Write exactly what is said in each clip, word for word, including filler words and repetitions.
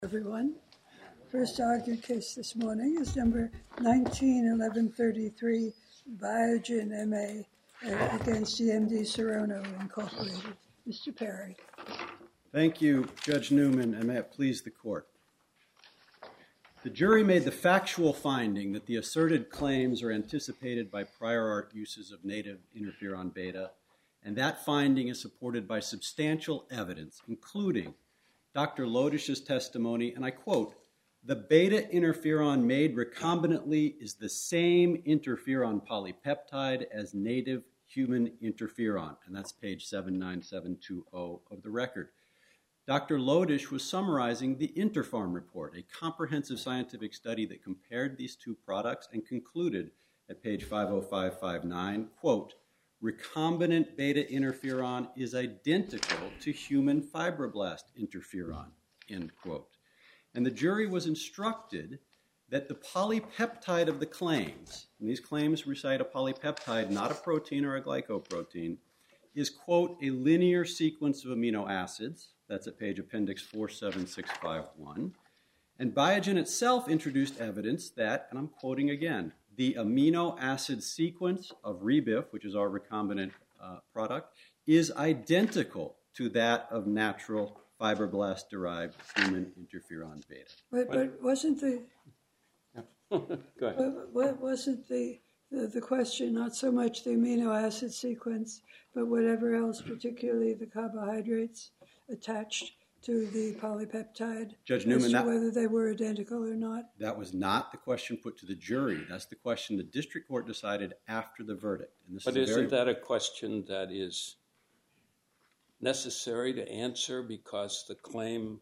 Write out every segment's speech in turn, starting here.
Everyone. First argued case this morning is number nineteen eleven thirty-three, Biogen M A uh, against E M D Serono Incorporated. Mister Perry. Thank you, Judge Newman, and may it please the court. The jury made the factual finding that the asserted claims are anticipated by prior art uses of native interferon beta, and that finding is supported by substantial evidence, including Doctor Lodish's testimony, and I quote, "The beta interferon made recombinantly is the same interferon polypeptide as native human interferon," and that's page seven nine seven two zero of the record. Doctor Lodish was summarizing the Interpharm report, a comprehensive scientific study that compared these two products and concluded at page five oh five five nine, quote, "Recombinant beta interferon is identical to human fibroblast interferon," end quote. And the jury was instructed that the polypeptide of the claims, and these claims recite a polypeptide, not a protein or a glycoprotein, is, quote, "a linear sequence of amino acids," that's at page appendix four seven six five one, and Biogen itself introduced evidence that, and I'm quoting again, "the amino acid sequence of Rebif," which is our recombinant uh, product, "is identical to that of natural fibroblast-derived human interferon beta." But, but wasn't the Go ahead. what wasn't the, the the question not so much the amino acid sequence, but whatever else, particularly the carbohydrates attached to the polypeptide, Judge as Newman, to that, whether they were identical or not? that was not the question put to the jury. That's the question the district court decided after the verdict. And this But is isn't very... that a question that is necessary to answer because the claim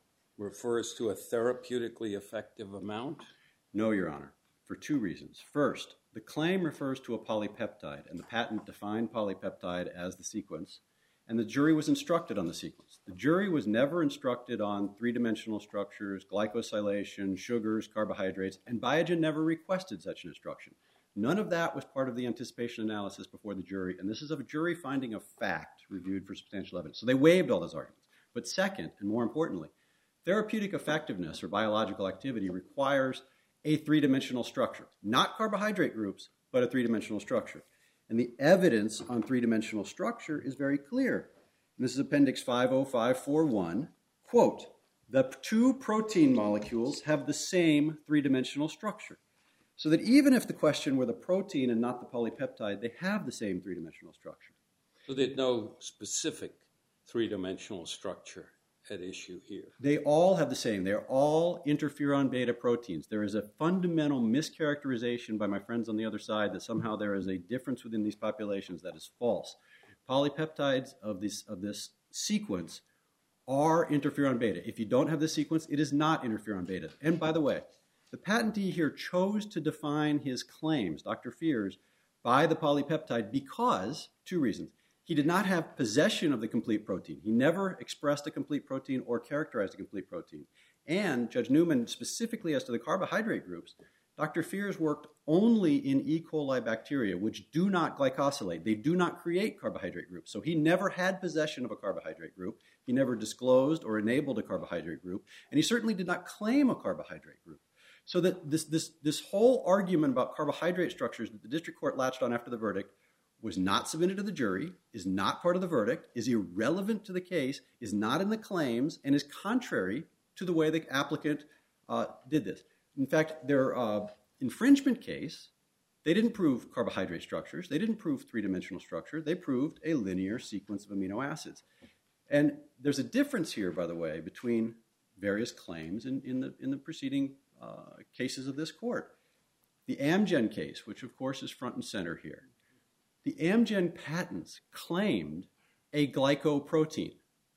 refers to a therapeutically effective amount? No, Your Honor, for two reasons. First, the claim refers to a polypeptide, and the patent defined polypeptide as the sequence, and the jury was instructed on the sequence. The jury was never instructed on three-dimensional structures, glycosylation, sugars, carbohydrates, and Biogen never requested such an instruction. None of that was part of the anticipation analysis before the jury, and this is a jury finding of fact reviewed for substantial evidence. So they waived all those arguments. But second, and more importantly, therapeutic effectiveness or biological activity requires a three-dimensional structure, not carbohydrate groups, but a three-dimensional structure. And the evidence on three-dimensional structure is very clear. And this is appendix five oh five four one, quote, "The two protein molecules have the same three-dimensional structure." So that even if the question were the protein and not the polypeptide, they have the same three-dimensional structure. So there's no specific three-dimensional structure at issue here. They all have the same. They're all interferon beta proteins. There is a fundamental mischaracterization by my friends on the other side that somehow there is a difference within these populations. That is false. Polypeptides of this, of this sequence are interferon beta. If you don't have the sequence, it is not interferon beta. And by the way, the patentee here chose to define his claims, Doctor Fears, by the polypeptide because, two reasons. He did not have possession of the complete protein. He never expressed a complete protein or characterized a complete protein. And Judge Newman, specifically as to the carbohydrate groups, Doctor Fears worked only in E. coli bacteria, which do not glycosylate. They do not create carbohydrate groups. So he never had possession of a carbohydrate group. He never disclosed or enabled a carbohydrate group. And he certainly did not claim a carbohydrate group. So that this, this, this whole argument about carbohydrate structures that the district court latched on after the verdict was not submitted to the jury, is not part of the verdict, is irrelevant to the case, is not in the claims, and is contrary to the way the applicant uh, did this. In fact, their uh, infringement case, they didn't prove carbohydrate structures. They didn't prove three-dimensional structure. They proved a linear sequence of amino acids. And there's a difference here, by the way, between various claims in, in, the, in the preceding uh, cases of this court. The Amgen case, which of course is front and center here, the Amgen patents claimed a glycoprotein,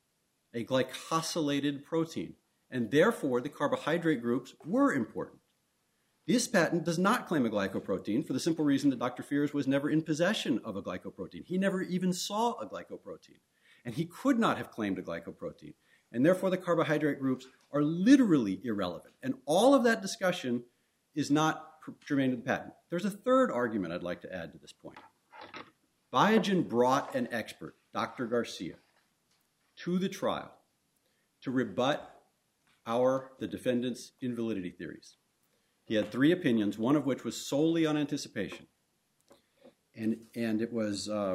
a glycosylated protein, and therefore the carbohydrate groups were important. This patent does not claim a glycoprotein for the simple reason that Doctor Fears was never in possession of a glycoprotein. He never even saw a glycoprotein, and he could not have claimed a glycoprotein. And therefore the carbohydrate groups are literally irrelevant. And all of that discussion is not germane to the patent. There's a third argument I'd like to add to this point. Biogen brought an expert, Doctor Garcia, to the trial to rebut our, the defendant's, invalidity theories. He had three opinions, one of which was solely on anticipation. And, and it was uh,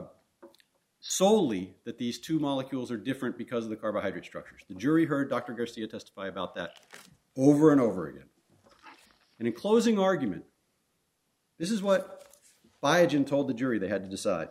solely that these two molecules are different because of the carbohydrate structures. The jury heard Doctor Garcia testify about that over and over again. And in closing argument, this is what Biogen told the jury they had to decide.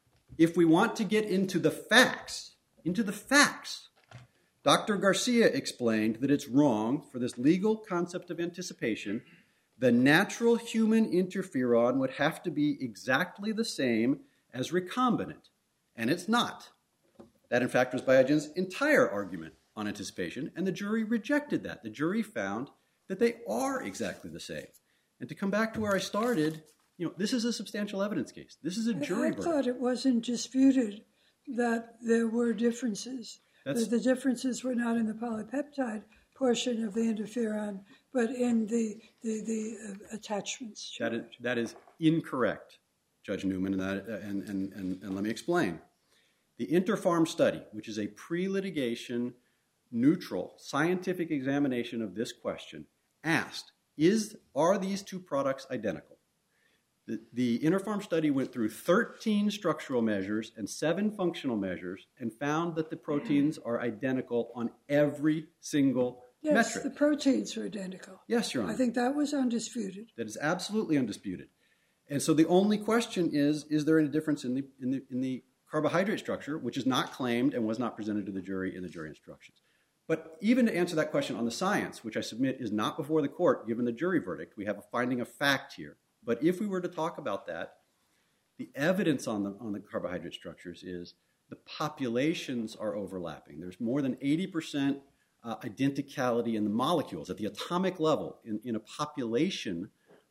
If we want to get into the facts, into the facts, Doctor Garcia explained that it's wrong for this legal concept of anticipation. The natural human interferon would have to be exactly the same as recombinant, and it's not. That, in fact, was Biogen's entire argument on anticipation, and the jury rejected that. The jury found that they are exactly the same. And to come back to where I started, you know, this is a substantial evidence case. This is a jury I verdict. thought it wasn't disputed that there were differences. That the differences were not in the polypeptide portion of the interferon, but in the the, the uh, attachments. That is, that is incorrect, Judge Newman, and, that, and, and, and, and let me explain. The Interpharm study, which is a pre-litigation, neutral, scientific examination of this question, asked, is, are these two products identical? The, the Interpharm study went through thirteen structural measures and seven functional measures and found that the proteins are identical on every single yes, metric. Yes, the proteins are identical. Yes, Your Honor. I think that was undisputed. That is absolutely undisputed. And so the only question is, is there any difference in the, in the, in the carbohydrate structure, which is not claimed and was not presented to the jury in the jury instructions. But even to answer that question on the science, which I submit is not before the court, given the jury verdict, we have a finding of fact here. But if we were to talk about that, the evidence on the, on the carbohydrate structures is the populations are overlapping. There's more than eighty percent uh, identicality in the molecules at the atomic level in, in a population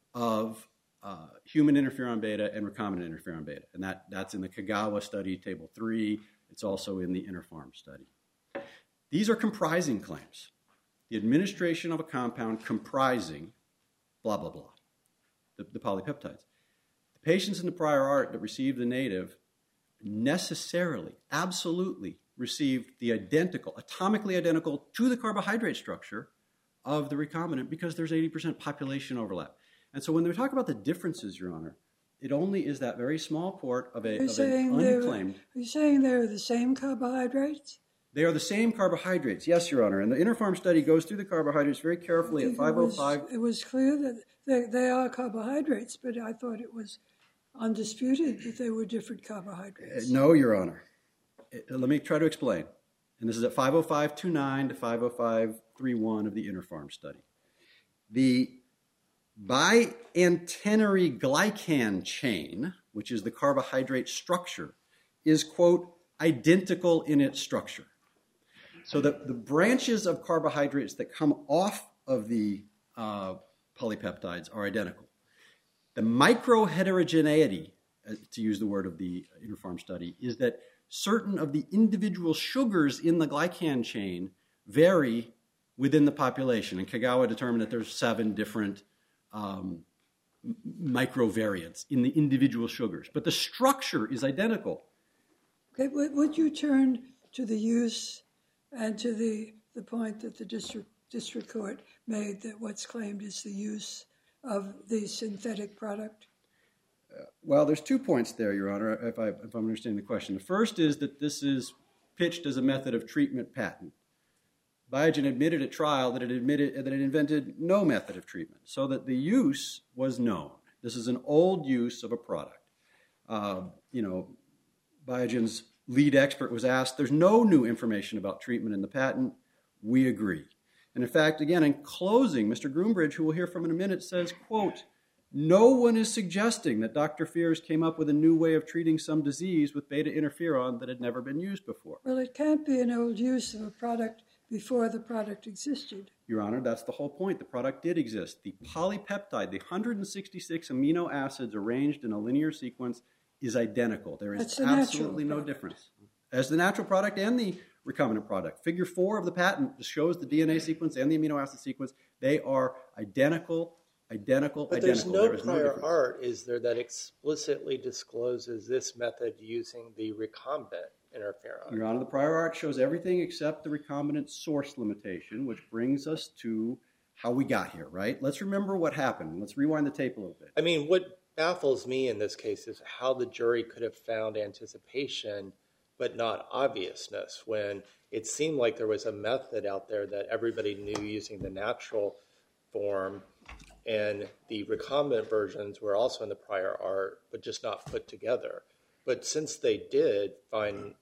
of uh, human interferon beta and recombinant interferon beta. And that, that's in the Kagawa study, table three. It's also in the Interpharm study. These are comprising claims. The administration of a compound comprising blah, blah, blah. The, the polypeptides. The patients in the prior art that received the native necessarily, absolutely received the identical, atomically identical to the carbohydrate structure of the recombinant because there's eighty percent population overlap. And so when they talk about the differences, Your Honor, it only is that very small part of, a, of an unclaimed. Are you saying they're the same carbohydrates? They are the same carbohydrates, yes, Your Honor. And the Interpharm study goes through the carbohydrates very carefully at five oh five. It was, it was clear that they, they are carbohydrates, but I thought it was undisputed that they were different carbohydrates. Uh, no, Your Honor. Uh, let me try to explain. And this is at five oh five twenty-nine to five oh five thirty-one of the Interpharm study. The biantennary glycan chain, which is the carbohydrate structure, is, quote, identical in its structure. So the, the branches of carbohydrates that come off of the uh, polypeptides are identical. The microheterogeneity, uh, to use the word of the Interpharm study, is that certain of the individual sugars in the glycan chain vary within the population. And Kagawa determined that there's seven different um, microvariants in the individual sugars. But the structure is identical. Okay, would you turn to the use and to the, the point that the district, district court made that what's claimed is the use of the synthetic product? Uh, well, there's two points there, Your Honor, if, I, if I'm understanding the question. The first is that this is pitched as a method of treatment patent. Biogen admitted at trial that it admitted that it invented no method of treatment, so that the use was known. This is an old use of a product. Uh, you know, Biogen's lead expert was asked, there's no new information about treatment in the patent. We agree. And in fact, again, in closing, Mister Groombridge, who we'll hear from in a minute, says, quote, no one is suggesting that Doctor Fears came up with a new way of treating some disease with beta interferon that had never been used before. Well, it can't be an old use of a product before the product existed. Your Honor, that's the whole point. The product did exist. The polypeptide, the one hundred sixty-six amino acids arranged in a linear sequence, is identical. There is absolutely no difference. As the natural product and the recombinant product. Figure four of the patent just shows the D N A sequence and the amino acid sequence. They are identical, identical, but identical. But there's no there is prior no art, is there, that explicitly discloses this method using the recombinant interferon. Your Honor, the prior art shows everything except the recombinant source limitation, which brings us to how we got here, right? Let's remember what happened. Let's rewind the tape a little bit. I mean, what baffles me in this case is how the jury could have found anticipation but not obviousness, when it seemed like there was a method out there that everybody knew using the natural form, and the recombinant versions were also in the prior art, but just not put together. But since they did find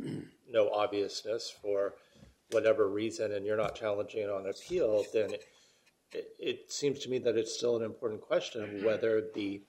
no obviousness for whatever reason, and you're not challenging it on appeal, then it, it, it seems to me that it's still an important question of whether the,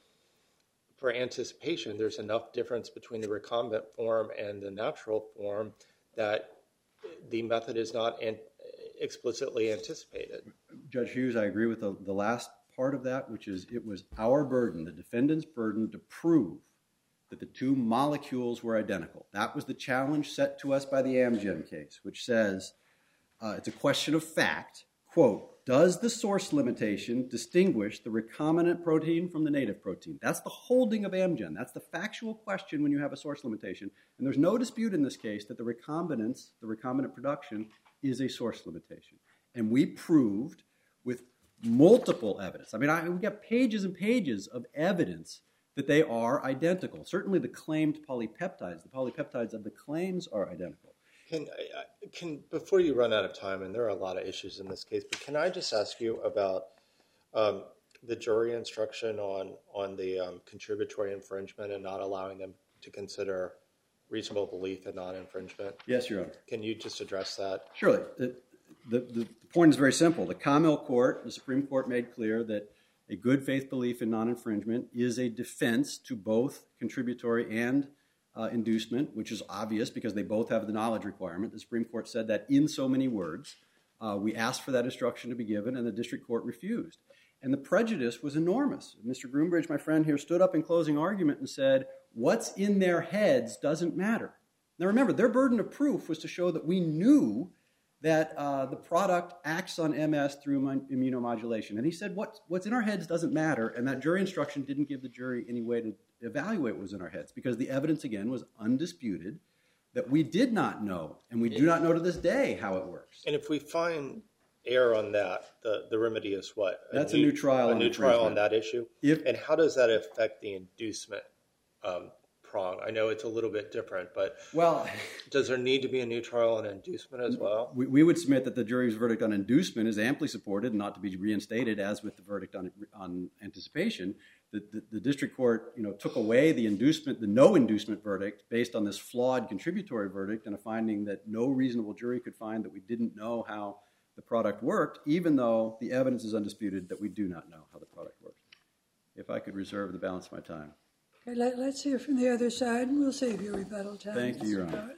for anticipation, there's enough difference between the recombinant form and the natural form that the method is not an, explicitly anticipated. Judge Hughes, I agree with the, the last part of that, which is it was our burden, the defendant's burden, to prove that the two molecules were identical. That was the challenge set to us by the Amgen case, which says uh, it's a question of fact, quote, does the source limitation distinguish the recombinant protein from the native protein? That's the holding of Amgen. That's the factual question when you have a source limitation. And there's no dispute in this case that the recombinants, the recombinant production, is a source limitation. And we proved with multiple evidence. I mean, I, we got pages and pages of evidence that they are identical. Certainly the claimed polypeptides, the polypeptides of the claims are identical. Can, can before you run out of time, and there are a lot of issues in this case, but can I just ask you about um, the jury instruction on, on the um, contributory infringement and not allowing them to consider reasonable belief and non-infringement? Yes, Your Honor. Can you just address that? Surely. The, the, the point is very simple. The Kamel Court, the Supreme Court, made clear that a good faith belief in non-infringement is a defense to both contributory and uh, inducement, which is obvious because they both have the knowledge requirement. The Supreme Court said that in so many words. Uh, we asked for that instruction to be given, and the district court refused. And the prejudice was enormous. Mister Groombridge, my friend here, stood up in closing argument and said, what's in their heads doesn't matter. Now remember, their burden of proof was to show that we knew that uh, the product acts on M S through immunomodulation. And he said, what, what's in our heads doesn't matter, and that jury instruction didn't give the jury any way to evaluate what was in our heads, because the evidence, again, was undisputed that we did not know, and we do not know to this day how it works. And if we find error on that, the, the remedy is what? A That's new, a new trial. A new trial on that issue? If, and how does that affect the inducement um, prong? I know it's a little bit different, but well, does there need to be a new trial on inducement as well? We, we would submit that the jury's verdict on inducement is amply supported and not to be reinstated, as with the verdict on, on anticipation. The, the, the district court, you know, took away the inducement, the no inducement verdict based on this flawed contributory verdict and a finding that no reasonable jury could find that we didn't know how the product worked, even though the evidence is undisputed that we do not know how the product works. If I could reserve the balance of my time. Okay, let, let's hear from the other side, and we'll save you rebuttal time. Thank you, Your Honor.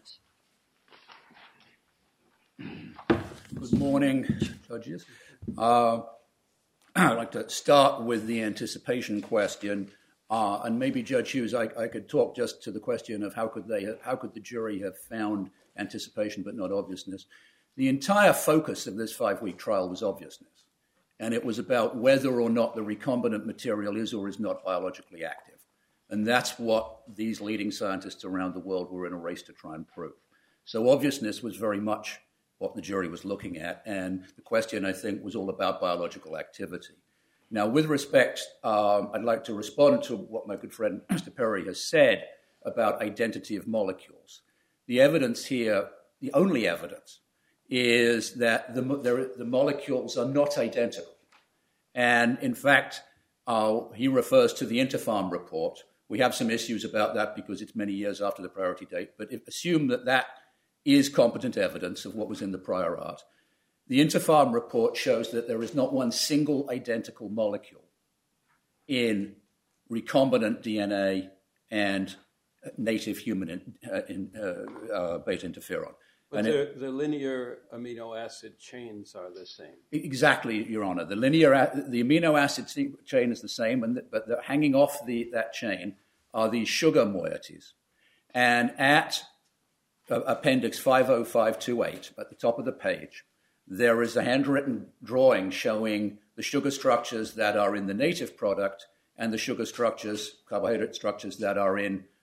Good morning, judges. Uh, I'd like to start with the anticipation question, uh, and maybe Judge Hughes, I, I could talk just to the question of how could they, have, how could the jury have found anticipation but not obviousness. The entire focus of this five-week trial was obviousness, and it was about whether or not the recombinant material is or is not biologically active. And that's what these leading scientists around the world were in a race to try and prove. So obviousness was very much what the jury was looking at, and the question, I think, was all about biological activity. Now, with respect, um, I'd like to respond to what my good friend Mister Perry has said about identity of molecules. The evidence here, the only evidence, is that the, the, the molecules are not identical. And in fact, uh, he refers to the Interpharm report. We have some issues about that because it's many years after the priority date, but if, assume that that is competent evidence of what was in the prior art. The Interpharm report shows that there is not one single identical molecule in recombinant D N A and native human in, uh, in, uh, uh, beta interferon. But and the, it, the linear amino acid chains are the same. Exactly, Your Honor. The linear, the amino acid chain is the same, and the, but the, hanging off the, that chain are these sugar moieties. And at uh, Appendix five oh five two eight, at the top of the page, there is a handwritten drawing showing the sugar structures that are in the native product and the sugar structures, carbohydrate structures that are in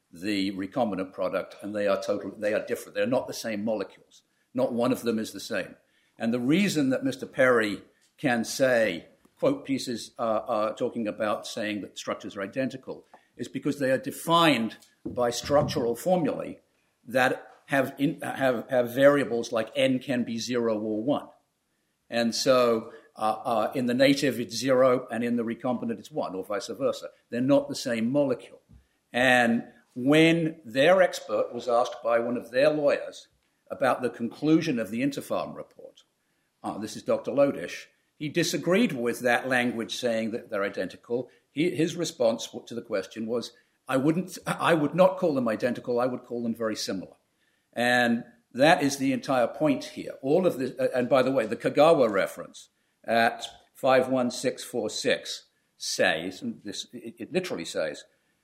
the recombinant product, and they are total, they are different. They're not the same molecules. Not one of them is the same. And the reason that Mister Perry can say, quote pieces uh, uh, talking about saying that structures are identical, is because they are defined by structural formulae that have, in, have, have variables like n can be zero or one. And so uh, uh, in the native it's zero, and in the recombinant it's one, or vice versa. They're not the same molecule. And when their expert was asked by one of their lawyers about the conclusion of the Interpharm report, uh, this is Doctor Lodish, he disagreed with that language saying that they're identical. He, his response to the question was, I wouldn't, I would not call them identical, I would call them very similar. And that is the entire point here. All of this, and by the way, the Kagawa reference at five one six four six says, and this, it, it literally says,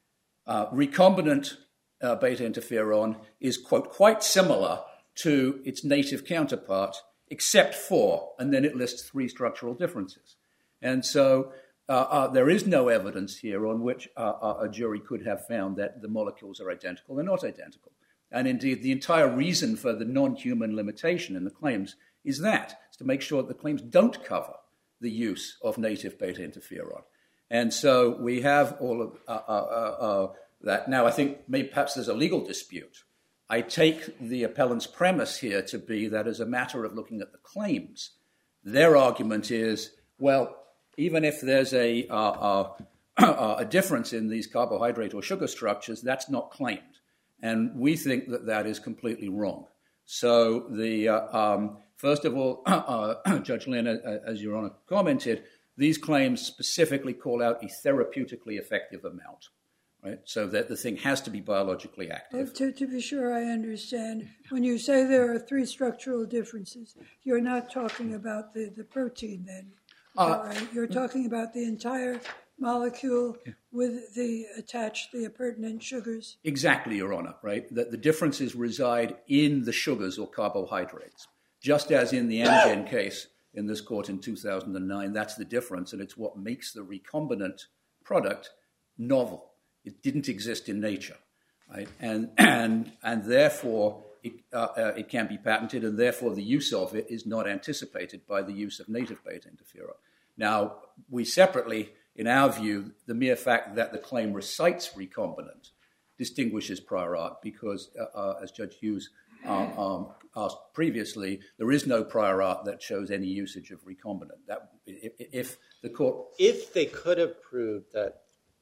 uh, recombinant uh, beta interferon is, quote, quite similar to its native counterpart, except for, and then it lists three structural differences. And so uh, uh, there is no evidence here on which uh, a jury could have found that the molecules are identical. They're not identical. And indeed, the entire reason for the non-human limitation in the claims is that, is to make sure that the claims don't cover the use of native beta interferon. And so we have all of uh, uh, uh, that. Now, I think maybe perhaps there's a legal dispute. I take the appellant's premise here to be that as a matter of looking at the claims, their argument is, well, even if there's a, uh, uh, a difference in these carbohydrate or sugar structures, that's not claimed. And we think that that is completely wrong. So the uh, um, first of all, uh, Judge Lynn, uh, as Your Honor commented, these claims specifically call out a therapeutically effective amount, right? So that the thing has to be biologically active. Well, to, to be sure I understand, when you say there are three structural differences, you're not talking about the, the protein then, Uh, right? You're talking about the entire molecule yeah. with the attached, the appurtenant sugars? Exactly, Your Honor, right? That the differences reside in the sugars or carbohydrates. Just as in the Amgen case in this court in two thousand nine, that's the difference, and it's what makes the recombinant product novel. It didn't exist in nature, right? And and and therefore it uh, uh, it can be patented, and therefore the use of it is not anticipated by the use of native beta interferon. Now, we separately, in our view, the mere fact that the claim recites recombinant distinguishes prior art because, uh, uh, as Judge Hughes uh, um, asked previously, there is no prior art that shows any usage of recombinant. That if, if the court, if they could have proved that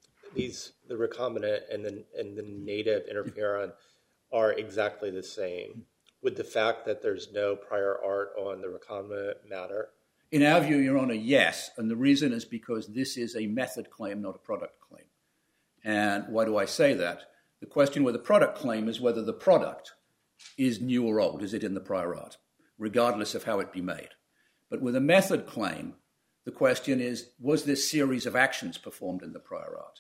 these the recombinant and the and the native interferon are exactly the same, would the fact that there's no prior art on the recombinant matter? In our view, Your Honor, yes. And the reason is because this is a method claim, not a product claim. And why do I say that? The question with a product claim is whether the product is new or old. Is it in the prior art, regardless of how it be made? But with a method claim, the question is, was this series of actions performed in the prior art?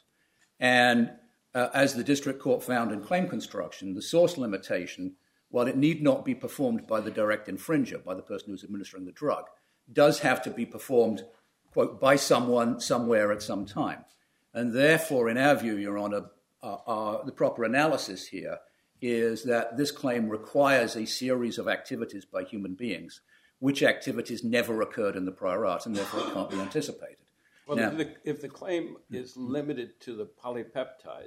And uh, as the district court found in claim construction, the source limitation, while it need not be performed by the direct infringer, by the person who's administering the drug, does have to be performed, quote, by someone somewhere at some time. And therefore, in our view, Your Honor, uh, uh, the proper analysis here is that this claim requires a series of activities by human beings, which activities never occurred in the prior art, and therefore it can't be anticipated. Well, now, if, the, if the claim is limited to the polypeptide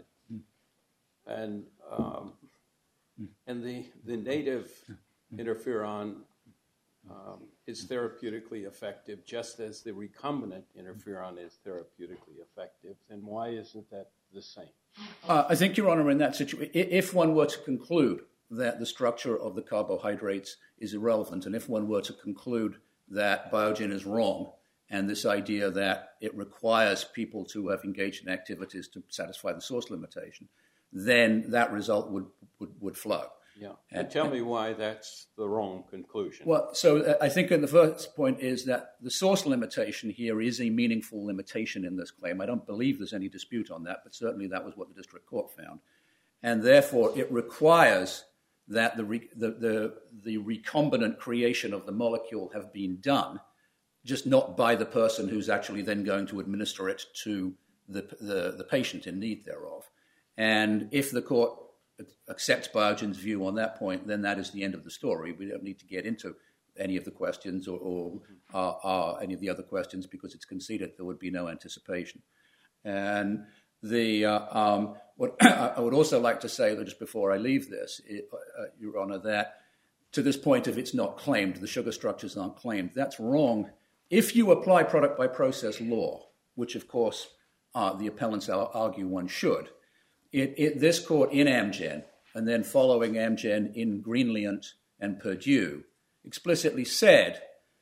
and um, and the, the native interferon Um, is therapeutically effective, just as the recombinant interferon is therapeutically effective, then why isn't that the same? Uh, I think, Your Honor, in that situation, if one were to conclude that the structure of the carbohydrates is irrelevant, and if one were to conclude that Biogen is wrong, and this idea that it requires people to have engaged in activities to satisfy the source limitation, then that result would, would, would flow. Yeah, and tell me why that's the wrong conclusion. Well, so I think the first point is that the source limitation here is a meaningful limitation in this claim. I don't believe there's any dispute on that, but certainly that was what the district court found. And therefore, it requires that the, re- the, the, the recombinant creation of the molecule have been done, just not by the person who's actually then going to administer it to the, the, the patient in need thereof. And if the court accepts Biogen's view on that point, then that is the end of the story. We don't need to get into any of the questions or, or uh, uh, any of the other questions because it's conceded there would be no anticipation. And the uh, um, what I would also like to say, that just before I leave this, it, uh, Your Honor, that to this point, if it's not claimed, the sugar structures aren't claimed, that's wrong. If you apply product by process law, which of course uh, the appellants argue one should, it, it, this court in Amgen, and then following Amgen in Greenleant and Purdue, explicitly said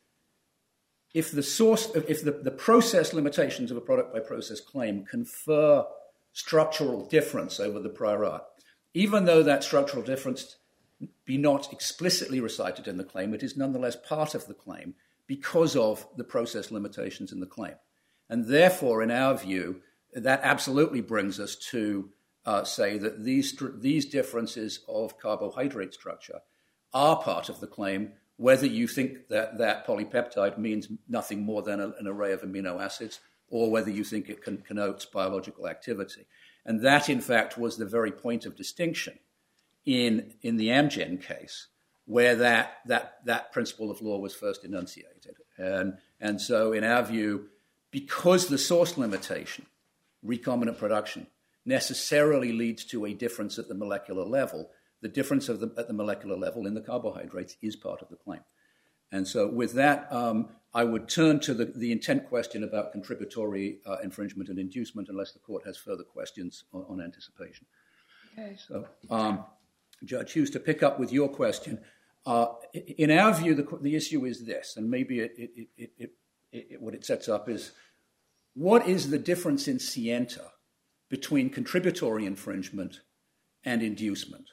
if the source, if the, the process limitations of a product by process claim confer structural difference over the prior art, even though that structural difference be not explicitly recited in the claim, it is nonetheless part of the claim because of the process limitations in the claim. And therefore, in our view, that absolutely brings us to uh, say that these, these differences of carbohydrate structure are part of the claim, whether you think that that polypeptide means nothing more than a, an array of amino acids, or whether you think it can, connotes biological activity. And that, in fact, was the very point of distinction in, in the Amgen case, where that, that, that principle of law was first enunciated. And, and so, in our view, because the source limitation, recombinant production, necessarily leads to a difference at the molecular level, the difference of the, at the molecular level in the carbohydrates is part of the claim. And so with that, um, I would turn to the, the intent question about contributory uh, infringement and inducement, unless the court has further questions on, on anticipation. Okay. So, um, Judge Hughes, to pick up with your question, uh, in our view, the, the issue is this, and maybe it, it, it, it, it, it, what it sets up is, what is the difference in scienta between contributory infringement and inducement?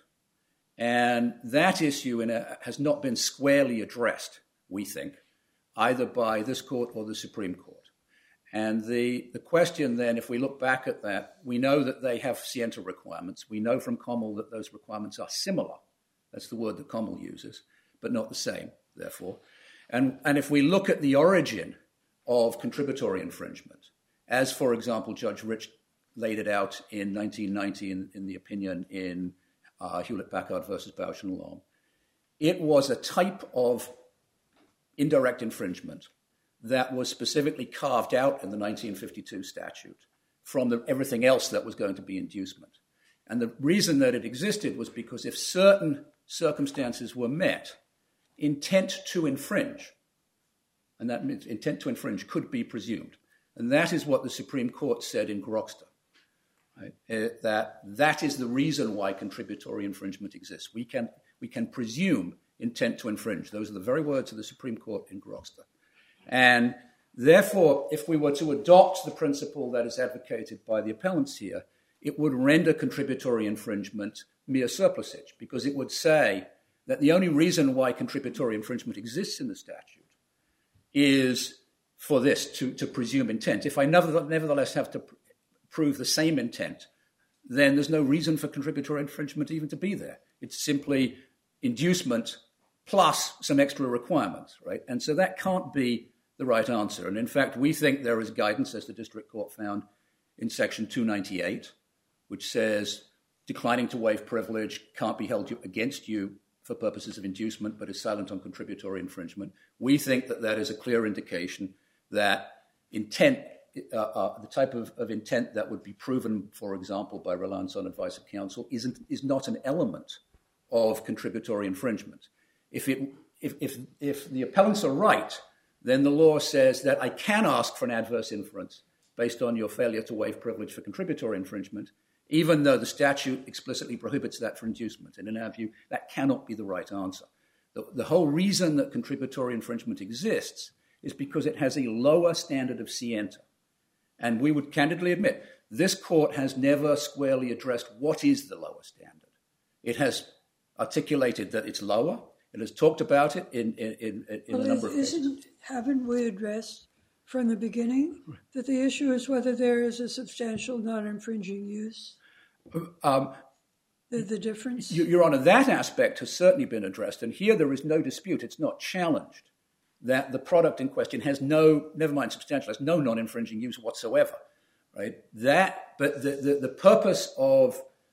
And that issue in a, has not been squarely addressed, we think, either by this court or the Supreme Court. And the, the question then, if we look back at that, we know that they have scienta requirements. We know from Kommel that those requirements are similar. That's the word that Kommel uses, but not the same, therefore. And, and if we look at the origin of contributory infringement, as, for example, Judge Rich laid it out in nineteen ninety in, in the opinion in uh, Hewlett-Packard versus Bausch and Lomb, it was a type of indirect infringement that was specifically carved out in the nineteen fifty-two statute from the, everything else that was going to be inducement. And the reason that it existed was because if certain circumstances were met, intent to infringe, and that means intent to infringe could be presumed. And that is what the Supreme Court said in Grokster, right? Uh, that that is the reason why contributory infringement exists. We can, we can presume intent to infringe. Those are the very words of the Supreme Court in Grokster. And therefore, if we were to adopt the principle that is advocated by the appellants here, it would render contributory infringement mere surplusage, because it would say that the only reason why contributory infringement exists in the statute is for this, to, to presume intent. If I nevertheless have to pr- prove the same intent, then there's no reason for contributory infringement even to be there. It's simply inducement plus some extra requirements, right? And so that can't be the right answer. And in fact, we think there is guidance, as the district court found in section two ninety-eight, which says declining to waive privilege can't be held against you for purposes of inducement, but is silent on contributory infringement. We think that that is a clear indication that intent, uh, uh, the type of, of intent that would be proven, for example, by reliance on advice of counsel, isn't is not an element of contributory infringement. If it if if if the appellants are right, then the law says that I can ask for an adverse inference based on your failure to waive privilege for contributory infringement, even though the statute explicitly prohibits that for inducement. And in our view, that cannot be the right answer. The, the whole reason that contributory infringement exists is because it has a lower standard of scienta. And we would candidly admit, this court has never squarely addressed what is the lower standard. It has articulated that it's lower. It has talked about it in, in, in, in well, a number of isn't, cases. Haven't we addressed from the beginning that the issue is whether there is a substantial non-infringing use? Um, the, the difference? Your Honor, that aspect has certainly been addressed. And here there is no dispute. It's not challenged that the product in question has no, never mind substantial, has no non-infringing use whatsoever, right? That, but the, the, the purpose of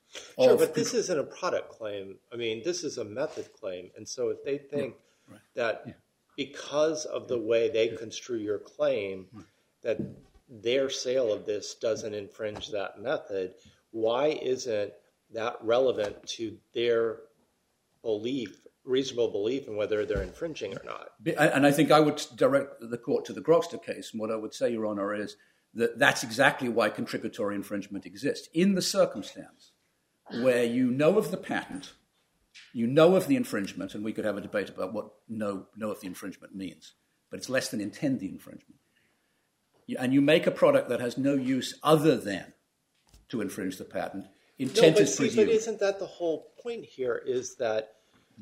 Sure, of but this isn't a product claim. I mean, this is a method claim. And so if they think yeah, right. that yeah. because of the way they construe your claim, that their sale of this doesn't infringe that method, why isn't that relevant to their belief, reasonable belief in whether they're infringing or not? And I think I would direct the court to the Grokster case. And what I would say, Your Honor, is that that's exactly why contributory infringement exists. In the circumstance where you know of the patent, you know of the infringement, and we could have a debate about what know, know of the infringement means, but it's less than intend the infringement. And you make a product that has no use other than to infringe the patent, intent no, but is see, presumed. But isn't that the whole point here, is that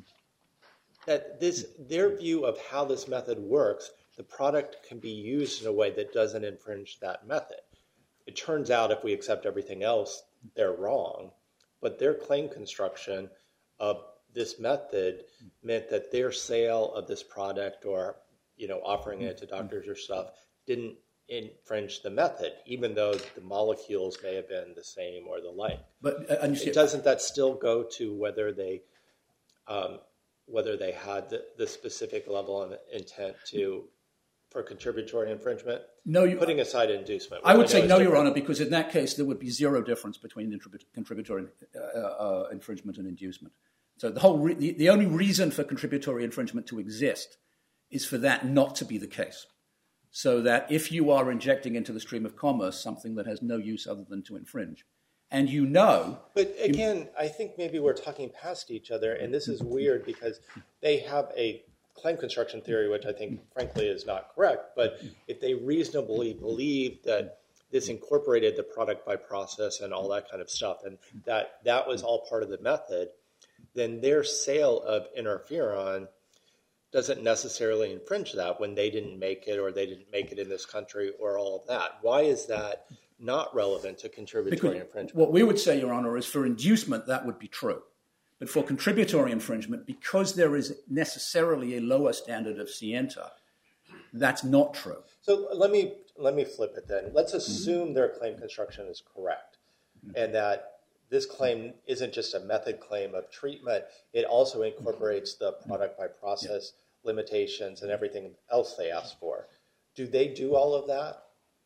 that this their view of how this method works, the product can be used in a way that doesn't infringe that method. It turns out if we accept everything else, they're wrong, but their claim construction of this method meant that their sale of this product, or you know, offering it to doctors or stuff, didn't infringe the method, even though the molecules may have been the same or the like. But uh, and you see, it, doesn't that still go to whether they um, whether they had the, the specific level of intent to for contributory infringement? No, you, putting aside inducement. I would I say no, different. Your Honor, because in that case there would be zero difference between contributory uh, uh, infringement and inducement. So the whole re- the, the only reason for contributory infringement to exist is for that not to be the case. So that if you are injecting into the stream of commerce something that has no use other than to infringe, and you know... But again, you, I think maybe we're talking past each other, and this is weird because they have a claim construction theory, which I think, frankly, is not correct. But if they reasonably believe that this incorporated the product by process and all that kind of stuff, and that that was all part of the method, then their sale of interferon doesn't necessarily infringe that when they didn't make it, or they didn't make it in this country, or all of that. Why is that not relevant to contributory because infringement? What we would say, Your Honor, is for inducement, that would be true. But for contributory infringement, because there is necessarily a lower standard of scienter, that's not true. So let me let me flip it then. Let's assume mm-hmm. their claim construction is correct, mm-hmm. and that this claim isn't just a method claim of treatment. It also incorporates the product by process yeah. limitations and everything else they asked for. Do they do all of that?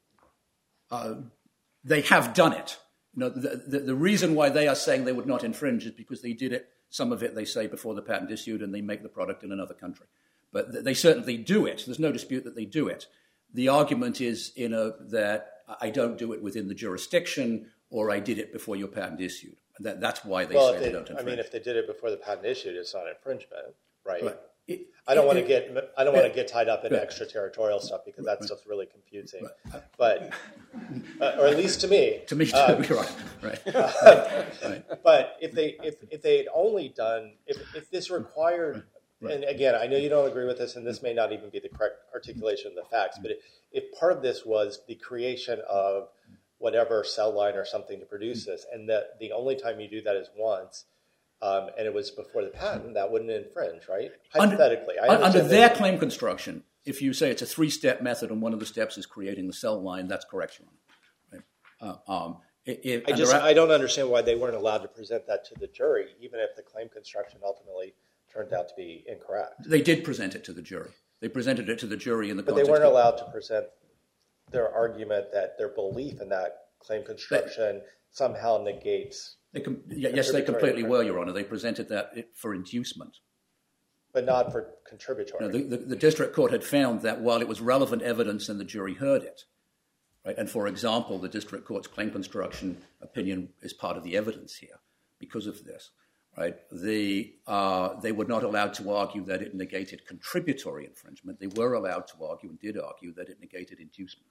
Uh, they have done it. You know, the, the, the reason why they are saying they would not infringe is because they did it, some of it they say before the patent issued, and they make the product in another country. But th- they certainly do it. There's no dispute that they do it. The argument is you know, that I don't do it within the jurisdiction, or I did it before your patent issued. That, that's why they well, say they, they don't infringe. I mean, if they did it before the patent issued, it's not infringement, right? right. It, I don't it, want to it, get I don't it, want to get tied up in right. extraterritorial stuff because that right. stuff's really confusing. Right. But uh, or at least to me, to me too. Um, right, right. uh, right. But if they if if they had only done if if this required. Right. And again, I know you don't agree with this, and this may not even be the correct articulation of the facts, but if part of this was the creation of whatever cell line or something to produce this, and that the only time you do that is once, um, and it was before the patent, that wouldn't infringe, right? Hypothetically. Under, I under their that. claim construction, if you say it's a three-step method and one of the steps is creating the cell line, that's correct, Your Honor. Right? Uh, um, it, I just I don't understand why they weren't allowed to present that to the jury, even if the claim construction ultimately turned out to be incorrect. They did present it to the jury. They presented it to the jury in the but context. But they weren't of, allowed to present their argument that their belief in that claim construction they, somehow negates. They com- yes, they completely were, Your Honor. They presented that for inducement. But not for contributory. No, the, the, the district court had found that while it was relevant evidence and the jury heard it, right? And for example, the district court's claim construction opinion is part of the evidence here because of this. Right, the, uh, they were not allowed to argue that it negated contributory infringement. They were allowed to argue and did argue that it negated inducement.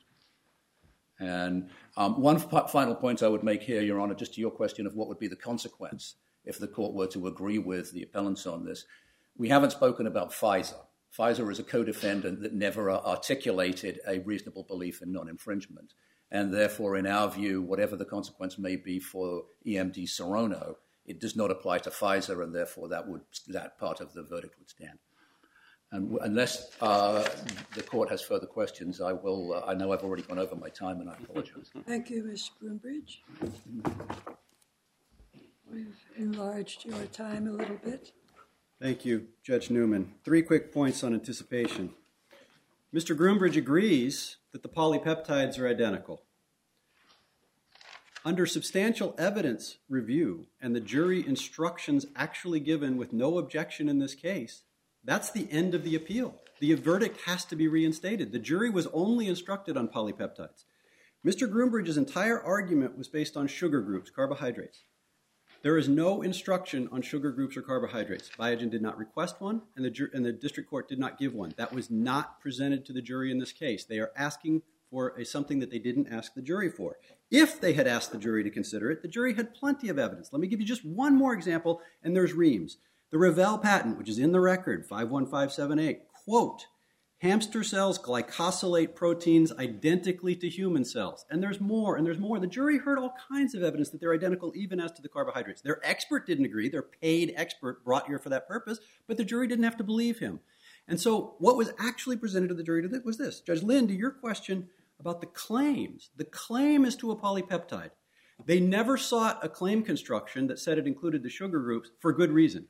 And um, one f- final point I would make here, Your Honor, just to your question of what would be the consequence if the court were to agree with the appellants on this. We haven't spoken about Pfizer. Pfizer is a co-defendant that never articulated a reasonable belief in non-infringement. And therefore, in our view, whatever the consequence may be for E M D Serono, it does not apply to Pfizer, and therefore that would that part of the verdict would stand. And w- unless uh, the court has further questions, I will. Uh, I know I've already gone over my time, and I apologize. Thank you, Mister Groombridge. We've enlarged your time a little bit. Thank you, Judge Newman. Three quick points on anticipation. Mister Groombridge agrees that the polypeptides are identical. Under substantial evidence review and the jury instructions actually given with no objection in this case, that's the end of the appeal. The verdict has to be reinstated. The jury was only instructed on polypeptides. Mister Groombridge's entire argument was based on sugar groups, carbohydrates. There is no instruction on sugar groups or carbohydrates. Biogen did not request one, and the, ju- and the district court did not give one. That was not presented to the jury in this case. They are asking for a, something that they didn't ask the jury for. If they had asked the jury to consider it, the jury had plenty of evidence. Let me give you just one more example, and there's Reams. The Revell patent, which is in the record, five one five seven eight, quote, hamster cells glycosylate proteins identically to human cells. And there's more, and there's more. The jury heard all kinds of evidence that they're identical even as to the carbohydrates. Their expert didn't agree. Their paid expert brought here for that purpose, but the jury didn't have to believe him. And so what was actually presented to the jury was this. Judge Lynn, to your question about the claims, the claim is to a polypeptide. They never sought a claim construction that said it included the sugar groups for good reason.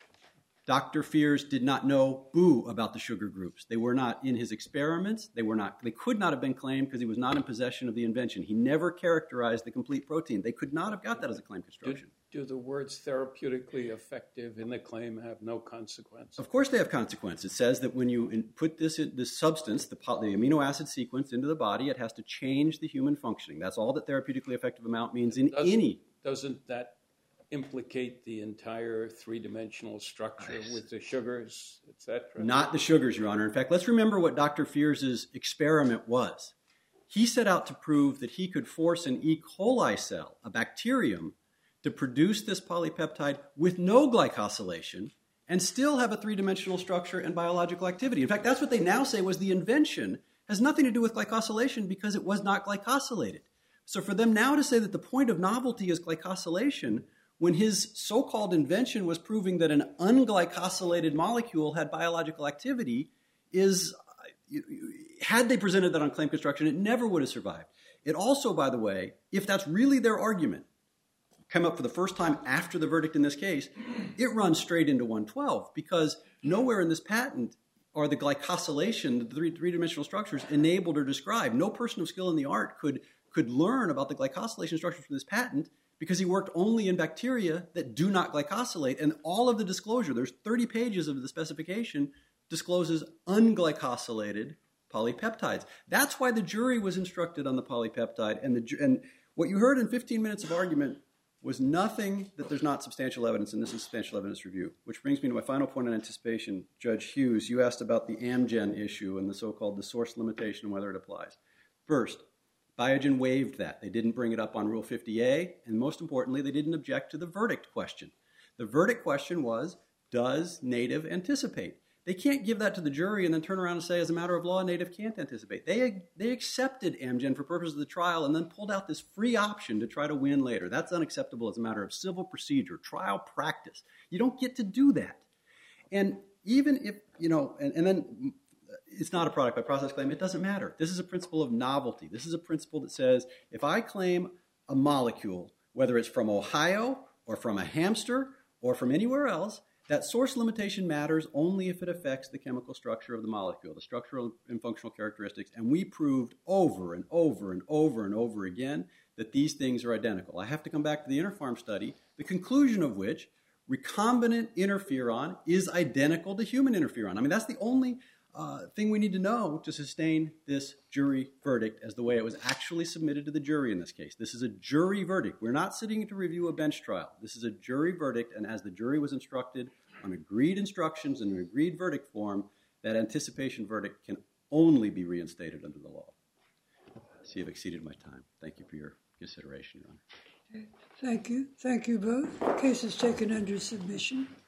Doctor Fears did not know boo about the sugar groups. They were not in his experiments. They were not. They could not have been claimed because he was not in possession of the invention. He never characterized the complete protein. They could not have got that as a claim construction. Do, do the words therapeutically effective in the claim have no consequence? Of course they have consequence. It says that when you put this, this substance, the, the amino acid sequence, into the body, it has to change the human functioning. That's all that therapeutically effective amount means in doesn't, any. Doesn't that implicate the entire three-dimensional structure with the sugars, et cetera? Not the sugars, Your Honor. In fact, let's remember what Doctor Fears' experiment was. He set out to prove that he could force an E. coli cell, a bacterium, to produce this polypeptide with no glycosylation and still have a three-dimensional structure and biological activity. In fact, that's what they now say was the invention has nothing to do with glycosylation because it was not glycosylated. So for them now to say that the point of novelty is glycosylation when his so-called invention was proving that an unglycosylated molecule had biological activity is, had they presented that on claim construction, it never would have survived. It also, by the way, if that's really their argument, come up for the first time after the verdict in this case, it runs straight into one twelve because nowhere in this patent are the glycosylation, the three, three-dimensional structures, enabled or described. No person of skill in the art could, could learn about the glycosylation structures from this patent because he worked only in bacteria that do not glycosylate. And all of the disclosure, there's thirty pages of the specification, discloses unglycosylated polypeptides. That's why the jury was instructed on the polypeptide. And, the, and what you heard in fifteen minutes of argument was nothing that there's not substantial evidence, and this is substantial evidence review. Which brings me to my final point on anticipation. Judge Hughes, you asked about the Amgen issue and the so-called the source limitation and whether it applies. First, Biogen waived that. They didn't bring it up on Rule fifty A, and most importantly, they didn't object to the verdict question. The verdict question was, does Native anticipate? They can't give that to the jury and then turn around and say, as a matter of law, Native can't anticipate. They, they accepted Amgen for purposes of the trial and then pulled out this free option to try to win later. That's unacceptable as a matter of civil procedure, trial practice. You don't get to do that. And even if, you know, and, and then it's not a product by process claim, it doesn't matter. This is a principle of novelty. This is a principle that says if I claim a molecule, whether it's from Ohio or from a hamster or from anywhere else, that source limitation matters only if it affects the chemical structure of the molecule, the structural and functional characteristics. And we proved over and over and over and over again that these things are identical. I have to come back to the Interpharm study, the conclusion of which recombinant interferon is identical to human interferon. I mean, that's the only uh, thing we need to know to sustain this jury verdict as the way it was actually submitted to the jury in this case. This is a jury verdict. We're not sitting to review a bench trial. This is a jury verdict, and as the jury was instructed on agreed instructions and an agreed verdict form, that anticipation verdict can only be reinstated under the law. I see I've exceeded my time. Thank you for your consideration, Your Honor. Thank you. Thank you both. The case is taken under submission.